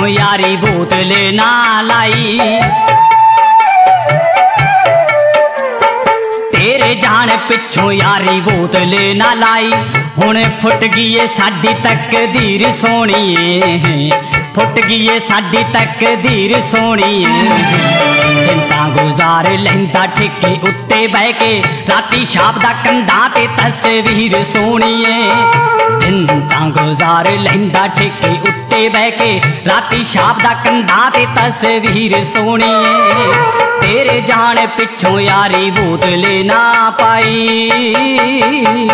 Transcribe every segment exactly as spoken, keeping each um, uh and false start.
यारी बोतल ना लाई। तेरे जान पिछों यारी बोतल ना लाई। हुण फुट गई साडी तकदीर सोहणीए, फुट गई साडी तकदीर सोहणीए। दिन तां गुजार लैंदा ठेके उत्ते बह के, राती छापदा कंधां ते तस्वीर सोहणीए। दिन तां गुजार लैंदा ठेके उत्ते बह के, राती छापदा कंधां ते तस्वीर सोहणीए। तेरे जान पिछों यारी बोतल ना पाई।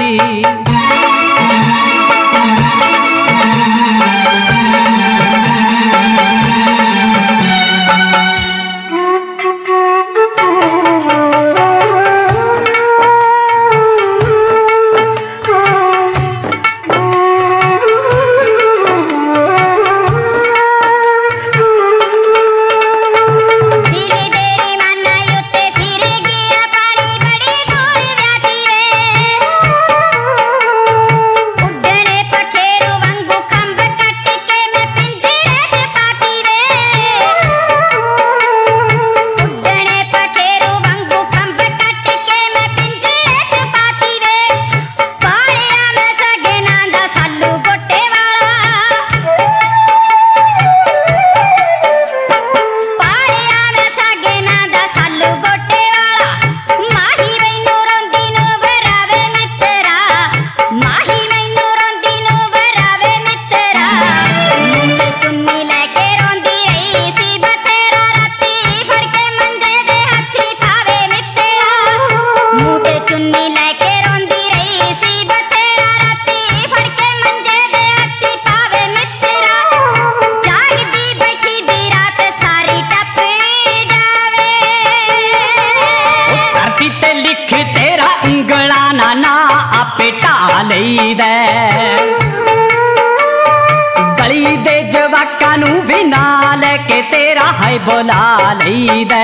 गली दे जवाकां नूं भी नाल के तेरा है बुला लईदा।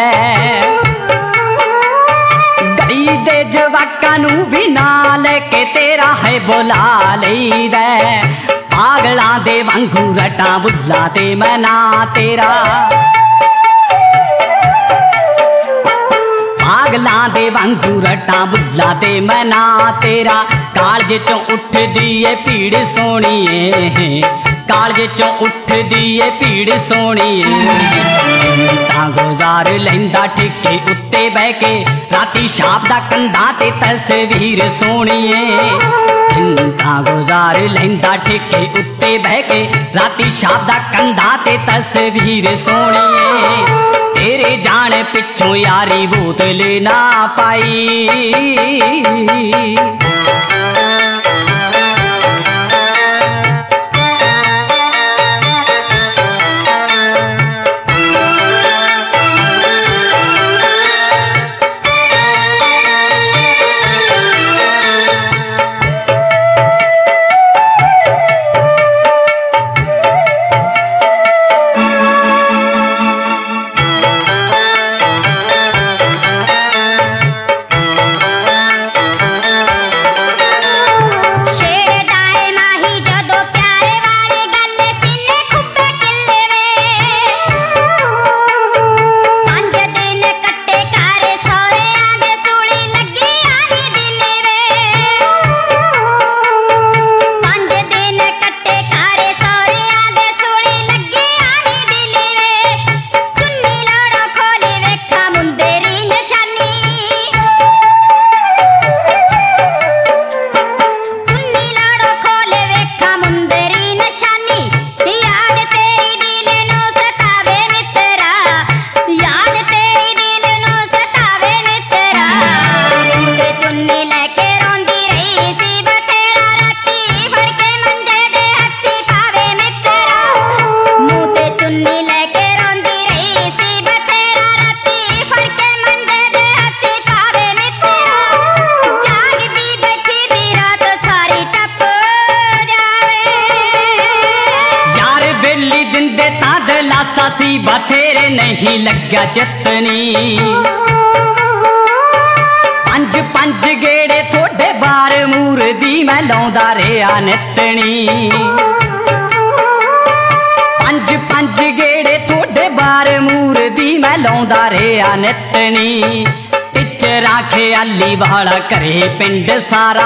गली दे जवाकां नूं भी नाल के तेरा है बुला लईदा। पागलां दे वांगू रटां बुल्ला ते मैं ना तेरा, पागलां दे वांगू रटां बुल्ला ते मैं ना तेरा। कालज चों उठदी ए भीड़ सोहणीए, कालज चों उठदी ए भीड़ सोहणीए। तां गुजार लैंदा ठेके उत्ते बह के, राती छापदा कंधां ते तस्वीर सोहणीए। तां गुजार लैंदा ठेके उत्ते बह के, राती छापदा कंधां ते तस्वीर सोहणीए। तेरे जान पिछों यारी बोतल ना पाई। सी बथेरे नहीं लग्या जतनी। पंज पंज गेड़े थोड़े बार मूर दी मैं लौंदा रेहा नितनी। पंज पंज गेड़े थोड़े बार मूर दी मैं लाउंदा रेहा नितनी टिचरा ख्याली वाला करे पिंड सारा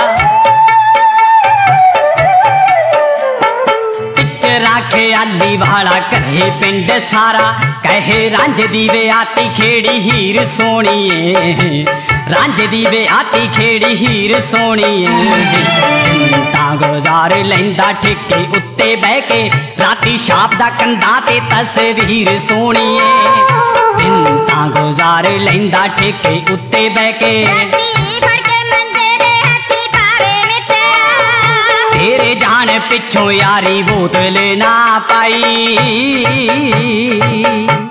ख्याली वाला करे पिंड सारा कहे रांझ दी वे आती खेड़ी हीर सोहणीए रांझ दी वे आती खेड़ी हीर सोहणीए तां गुजार लैंदा ठेके उत्ते बह के राती छाप दा कंधां ते तस्वीर सोहणीए तां गुजार लैंदा ठेके उत्ते बह के तेरे जान पिछों यारी बोतल ना पाई।